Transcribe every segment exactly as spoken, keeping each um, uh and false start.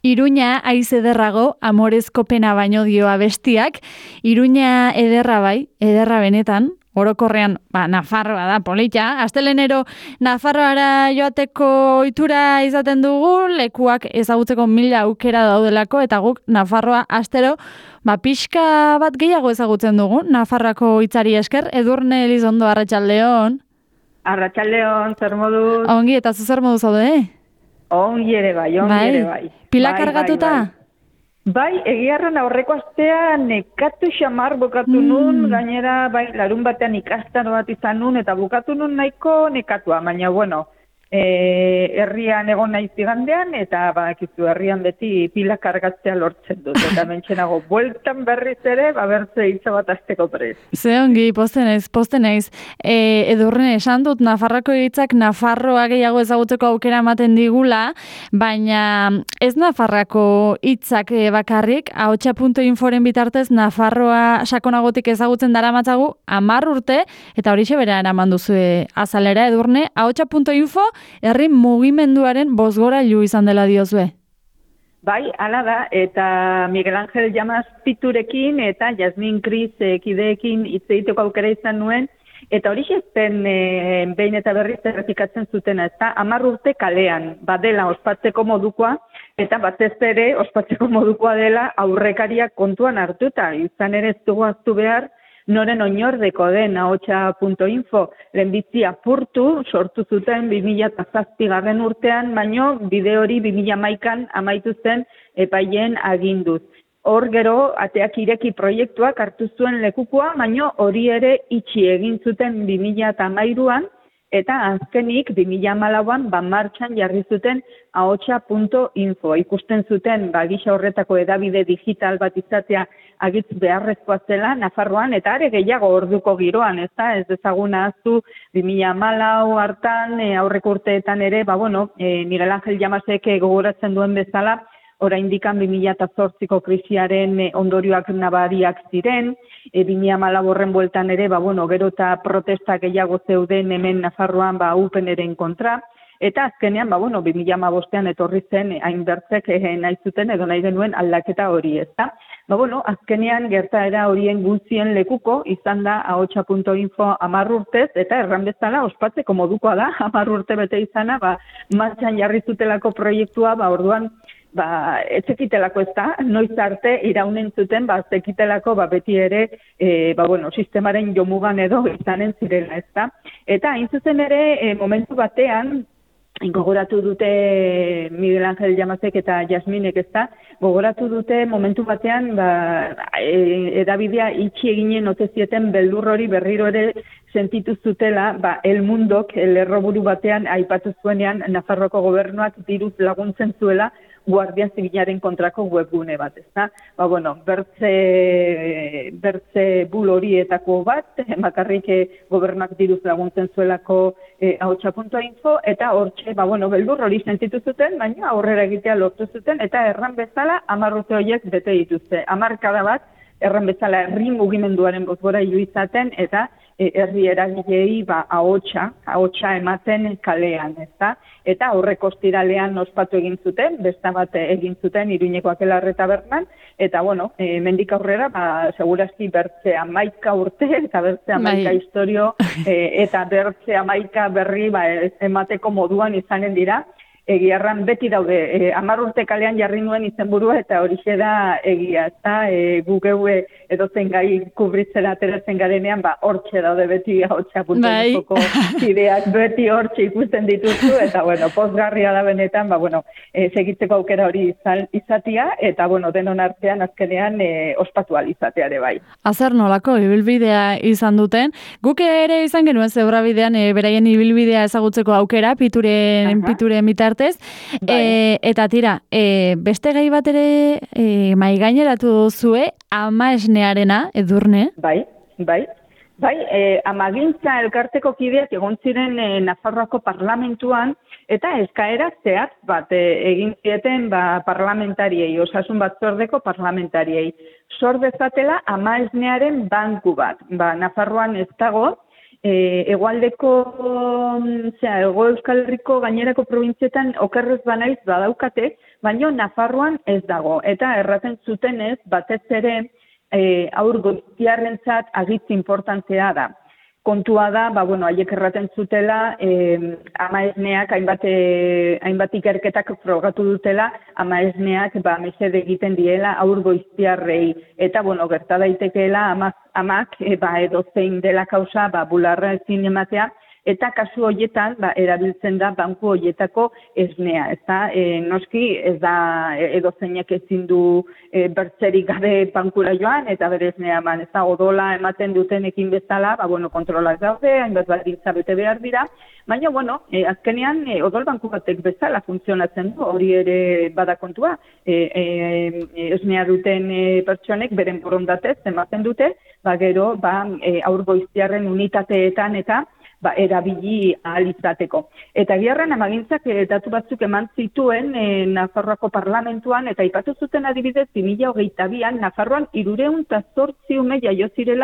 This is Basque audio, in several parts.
Iruña haiz ederrago, amorezko pena baino dio abestiak. Iruña ederra bai, ederra benetan, orokorrean, ba, Nafarroa da, polita. Astelenero Nafarroara joateko ohitura izaten dugu, lekuak ezagutzeko mila aukera daudelako, eta guk Nafarroa astero, ba, pixka bat gehiago ezagutzen dugu, Nafarroako hitzari esker. Edurne Elizondo, arratsaldeon. Arratsaldeon, zer moduz? Ongi, eta zu zer moduz zaude, eh? Ongi ere bai, ongi bai. ere bai. Pila bai, kargatuta? Bai, bai. bai egiarren aurreko astea nekatu xamar bukatu mm. nun, gainera, bai, larun batean ikastaro bat izan nun, eta bukatu nun nahiko nekatua, baina, bueno, e, herrian egon naiz igandean, eta badakizu herrian beti pila kargatzea lortzen dut, eta mentxenago, bueltan berriz ere, ba, bertze hitza bat azteko prez. Ze ongi, posten naiz, posten naiz. E, Edurne, esan dut, Nafarroako hitzak Nafarroa gehiago ezagutzeko aukera ematen digula, baina ez Nafarroako hitzak bakarrik, ahotsa puntu inforen bitartez Nafarroa sakonagotik ezagutzen daramatzagu hamar urte, eta horixe bera eraman duzue azalera, Edurne, ahotsa puntu info herri mugimenduaren bozgorailu izan dela diozue. Bai, hala da, eta Miguel Ángel Llamas Piturekin eta Jasmin Cris kideekin hitz egiteko aukera izan nuen, eta hori zen e, behin eta berriz errepikatzen zutena, ezta hamar urte kalean, badela ospatzeko modukoa, eta batez ere ospatzeko modukoa dela aurrekariak kontuan hartuta, izan ere ez dugu ahaztu behar, noren oinordeko den ahotsa puntu info lehenbizi apurtu sortu zuten bi mila zazpigarren urtean, baino bideo hori bi mila hamaikan amaitu zen epaileen aginduz. Hor gero ateak ireki proiektuak hartu zuen lekukoa, baino hori ere itxi egin zuten bi mila hamairuan, eta azkenik bi mila hamalauan ba martxan jarri zuten ahotsa puntu info. Ikusten zuten ba gisa horretako hedabide digital bat izatea agitz beharrezkoa zela Nafarroan, eta are gehiago orduko giroan, ez da, ez dezaguna aztu bi mila hamalau hartan, e, aurreko urteetan ere, ba bueno, e, Miguel Ángel Llamasek gogoratzen duen bezala, oraindikan bi mila zortziko krisiaren ondorioak nabariak ziren, e, bi mila hamalau horren bueltan ere, ba bueno, gero eta protesta gehiago zeuden hemen Nafarroan ba U P N-ren kontra, eta azkenean, ba bueno, bi mila hamabostean etorri zen hainbertzek eh, nahi zuten edo nahi genuen aldaketa hori, ezta? Ba bueno, azkenean gertaera horien guztien lekuko izan da ahotsa puntu info hamar urtez, eta erran bezala ospatzeko modukoa da, hamar urte bete izana, ba martxan jarri zutelako proiektua, ba orduan ba, etzekitelako ez da, noiz arte iraunen zuten, ba, zekitelako, ba, beti ere, e, ba, bueno, sistemaren jomugan edo izanen zirela, ez da. Eta, hain zuzen ere, e, momentu batean, gogoratu dute Miguel Ángel Llamasek eta Jasminek, ez da, gogoratu dute momentu batean, ba, e, edabidea itxi eginen ote zieten beldur hori berriro ere sentitu zutela, ba, El Mundok, lerroburu batean aipatu zuenean Nafarroko gobernuak diruz laguntzen zuela Guardia Zibilaren kontrako webgune bat, ezta? Ba, bueno, bertze, bertze bul horietako bat, bakarrik gobernuak diruz laguntzen zuelako eh, ahotsa puntu info, eta hortxe, ba, bueno, beldur hori sentitu zuten, baina aurrera egitea lortu zuten, eta erran bezala hamar urte horiek bete dituzte. Hamarkada bat, erran bezala herri mugimenduaren bozgorailu izaten, eta herri eragilei ba ahotsa, ahotsa ematen kalean, ezta? Eta aurreko ostiralean ospatu egin zuten, beste bat egin zuten Iruñeko Akelarre Tabernan, eta bueno, e, mendik aurrera ba segurazki bertze hamaika urte eta bertze hamaika istorio e, eta bertze hamaika berri ba emateko moduan izanen dira. Egiarran beti daude, e, hamar urte kalean jarri nuen izenburua eta horixe da egia, ezta? E, gu geue edozen gai kubritzera ateratzen garenean, ba hortxe daude beti ahotsa puntu infoko ideak beti hortxe ikusten dituzu, eta bueno, pozgarria da benetan, ba bueno, e, segitzeko aukera hori izan, izatia, eta bueno, denon artean azkenean e, ospatu ahal izatea ere bai. Azer nolako ibilbidea izan duten, guk ere izan genuen zebra bidean e, beraien ibilbidea ezagutzeko aukera, pituren, pituren mitarte. Bai. E, eta tira, e, beste gai bat ere e, maigaineratu duzue, ama esnearena, Edurne? Bai, bai. Bai, e, amagintza elkarteko kideak egon ziren e, Nafarroako parlamentuan, eta eskaera zehatz bat e, egin zieten ba, parlamentariei, osasun batzordeko parlamentariei. Sor dezatela ama esnearen banku bat. Ba, Nafarroan ez dago, E, egualdeko, zera, Hego Euskal Herriko gainerako probintzietan okerrez banaiz badaukate, baina Nafarroan ez dago. Eta erraten zutenez, batez ere, e, aur goiztiarrentzat agitz importantzea da. Kontua da, ba, bueno, haiek erraten zutela, eh, ama esneak, hainbat, eh, hainbat ikerketak frogatu dutela, ama esneak, ba, mesede egiten diela aur goiztiarrei. Eta, bueno, gerta daitekeela amak, amak e, ba, edo zein dela kausa, ba, bularra ezin ematea, eta kasu horietan, ba, erabiltzen da banku horietako esnea. Eta, e, noski, ez da edo zeinak ezin du e, bertzerik gabe bankura joan, eta bere esnea eman. Ez da, odola ematen dutenekin bezala, ba, bueno, kontrolak daude, hainbat baldintza bete behar dira, baina, bueno, e, azkenean, e, odol banku batek bezala funtzionatzen du, hori ere bada kontua. E, e, esnea duten e, pertsonek, beren borondatez, ematen dute, ba, gero, ba, e, aur goiztiarren unitateetan eta ba, erabili ahal izateko. Eta giarren amagintzak e, datu batzuk eman zituen e, Nafarroako parlamentuan, eta aipatu zuten adibidez, bi mila hogeita bian, Nafarroan hirurehun eta zortzi ume jaio zirela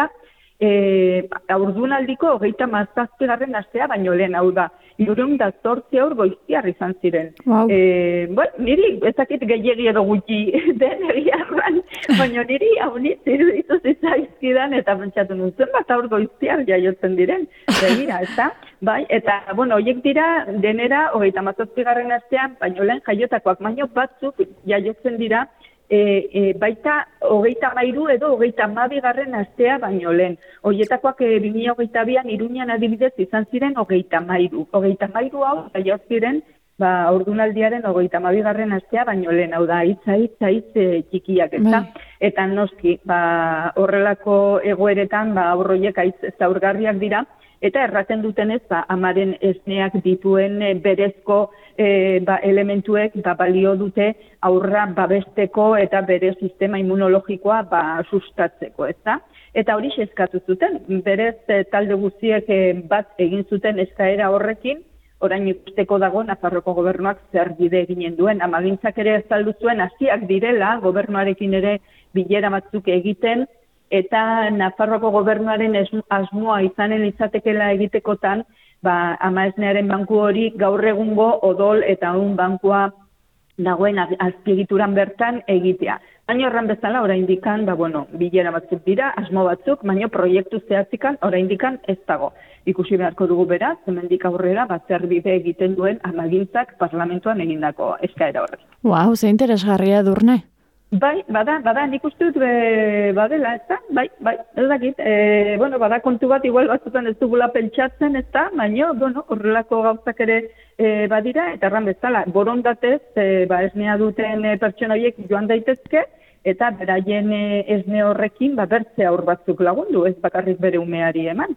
E, haurdunaldiko hogeita mazazpigarren astea baino lehen, hau da, hirurehun eta zortzi haur goiztiar izan ziren. Wow. E, bueno, niri ezakit gehiegi edo gutxi den egiarran, baina niri haunitz iruditu zitzaizkidan eta pentsatu nintzen bat haur goiztiar jaiotzen diren. Begira, ez da? Bai, eta, bueno, horiek dira denera hogeita mazazpigarren astean, baino lehen jaiotakoak, baino batzuk jaiotzen dira E, e, baita hogeita mairu edo hogeita mabigarren astea baino lehen. Horietakoak e, bi mila hogeita bian Iruñan adibidez izan ziren hogeita mairu. Hogeita mairu hau jaio ziren ba, ordunaldiaren hogeita mabigarren astea baino lehen. Hau da, hitza, hitza, hitz e, txikiak eta. Eta noski, ba, horrelako egoeretan ba, aurroiek aitz zaurgarriak dira. Eta erraten dutenez, ba, amaren esneak dituen e, berezko e, ba, elementuek ba, balio dute aurra babesteko eta bere sistema immunologikoa ba, sustatzeko, ezta? Eta hori eskatu zuten, berez e, talde guztiek e, bat egin zuten eskaera horrekin, orain ikusteko dago Nafarroko gobernuak zer bide eginen duen. Amagintzak ere azaldu zuen hasiak direla, gobernuarekin ere bilera batzuk egiten, eta Nafarroako gobernuaren asmoa izanen litzatekeela egitekotan, ba, ama esnearen banku hori gaur egungo odol eta un bankua dagoen azpiegituran bertan egitea. Baina horren bezala, oraindikan, ba, bueno, bilera batzuk dira, asmo batzuk, baina proiektu zehatzikan, oraindikan ez dago. Ikusi beharko dugu beraz, hemendik aurrera, bat zer bide egiten duen amagintzak parlamentuan egindako eskaera horrek. Wow, ze interesgarria Edurne. Bai, bada, bada, nik uste dut be, badela, ez da? Bai, bai, ez dakit. E, bueno, bada kontu bat, igual batzutan ez dugula pentsatzen, ez da? Baina, bueno, horrelako gauzak ere e, badira, eta erran bezala, borondatez, e, ba, esnea duten e, pertsona horiek joan daitezke, eta beraien e, esne horrekin, ba, bertze aur batzuk lagundu, ez bakarrik bere umeari eman.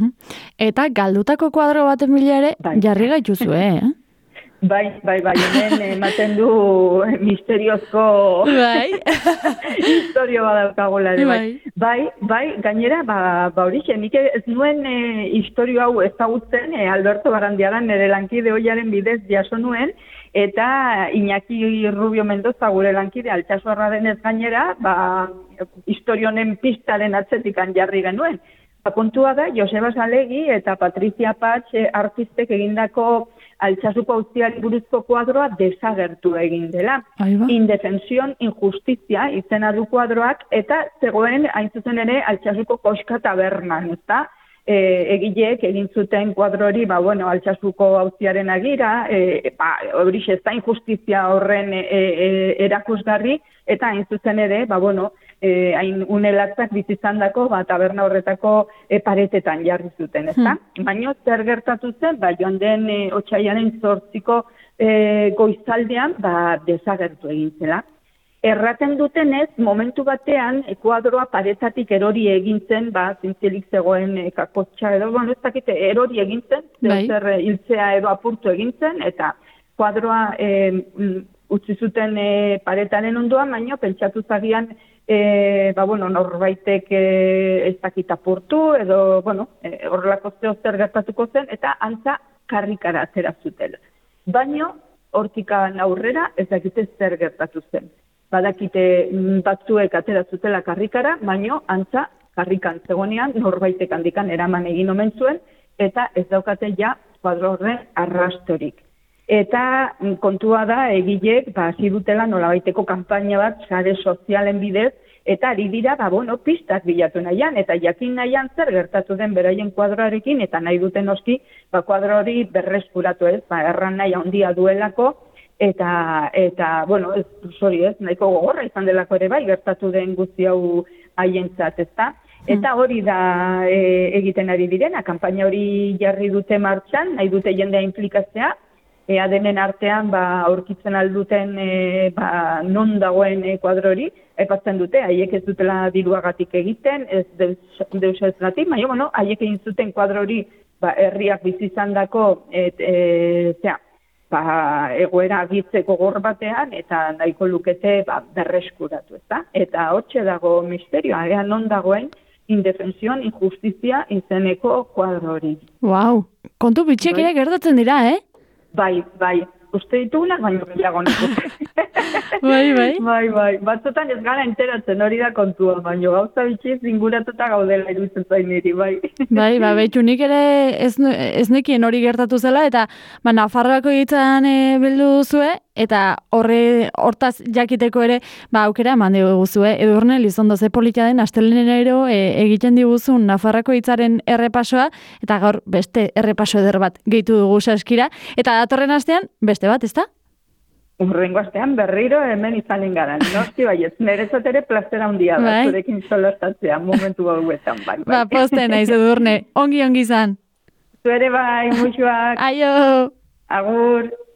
Eta galdutako kuadro baten bila ere, bai. Jarri gaituzu, eh? Bai, bai, bai, hemen ematen du misteriozko bai. historio badaukagola ere, bai. Bai, bai, gainera, ba, ba horixe, nik ez nuen e, historio hau ezagutzen, e, Alberto Barandiaran nire lankide hoiaren bidez jaso nuen, eta Iñaki Rubio Mendoza gure lankide Altsasu denez gainera, ba, historionen pistaren atzetikan jarri genuen. Ba, kontua da, Joseba Salegi eta Patricia Patx e, artistek egindako Altsasuko auziari buruzko kuadroa desagertu egin dela. Indefensión, injustizia izena du kuadroak, eta zegoen hain zuzen ere Altsasuko koska tabernan, ezta? E, egileek egin zuten kuadro hori, ba, bueno, Altsasuko auziaren agira, e, ba, hori ez da injustizia horren e, e, erakusgarri, eta hain zuzen ere, ba, bueno, E, hain unelatzak bizizandako, ba, taberna horretako e, paretetan jarri zuten, ezta? Hmm. Baina zer gertatu zen, ba, joan den e, otsailaren zortziko e, goizaldean, ba, desagertu egin zela. Erraten dutenez, momentu batean, e, kuadroa paretatik erori egin zen, ba, zintzilik zegoen e, kakotxa edo, bueno, ez dakite, erori egin zen, bai. Zer hiltzea edo apurtu egin zen, eta kuadroa e, utzi zuten e, paretaren ondoan, baina pentsatu zagian, E, ba, bueno, norbaitek e, ez dakit apurtu, edo, bueno, e, horrelako zeo zer gertatuko zen, eta antza karrikara atera zutela. Baina, hortikan aurrera, ez dakite zer gertatu zen. Badakite batzuek atera zutela karrikara, baina antza karrikan zegonean, norbaitek handikan eraman egin omen zuen, eta ez daukate ja kuadro horren arrastorik. Eta kontua da, egileek, ba, hasi dutela nolabaiteko kanpaina bat, sare sozialen bidez, eta ari dira, ba, bueno, pistak bilatu nahian, eta jakin nahian zer gertatu den beraien kuadroarekin, eta nahi duten oski, ba, kuadro hori berreskuratu ez, ba, erran nahi handia duelako, eta, eta bueno, ez, hori ez, nahiko gogorra izan delako ere bai, gertatu den guzti hau haientzat, ezta? Eta hori da e, egiten ari direna, kanpaina hori jarri dute martxan, nahi dute jendea implikatzea, ea denen artean ba, aurkitzen alduten e, ba, non dagoen e, kuadro hori, aipatzen dute, haiek ez dutela diruagatik egiten, ez deus ez latik, baina, bueno, haiek egin zuten kuadro hori ba, herriak bizizan dako, et, e, zera, ba, egoera agitzeko gor batean, eta nahiko lukete ba, berreskuratu, ezta? Eta hortxe dago misterioa, ea non dagoen, indefensión, injustizia izeneko kuadro hori. Wow, kontu bitxek ere gertatzen dira, eh? Bai, bai, uste ditugunak, baina gehiago nik. Bai, bai. Bai, bai, batzutan ez gara enteratzen hori da kontua, baina gauza bitxiz inguratuta gaudela iruditzen zain niri, bai. Bai, ba, behitu nik ere ez, ez nekien hori gertatu zela, eta ba, Nafarroako hitzan e, bildu duzue, eta horre hortaz jakiteko ere ba, aukera eman diguzue. Edurne, Lizondo, ze politia den astelenero e, egiten diguzun Nafarroako hitzaren errepasoa, eta gaur beste errepaso eder bat gehitu dugu saskira, eta datorren astean beste bat, ezta? Urrengo astean berriro hemen izanen gara. Noski baiet, nerezat ere plazera handia da, bai. Zurekin solastatzea momentu hauetan, bai, bai. Ba, poste naiz, Edurne, ongi ongi izan. Zu ere bai, musuak. Aio! Agur!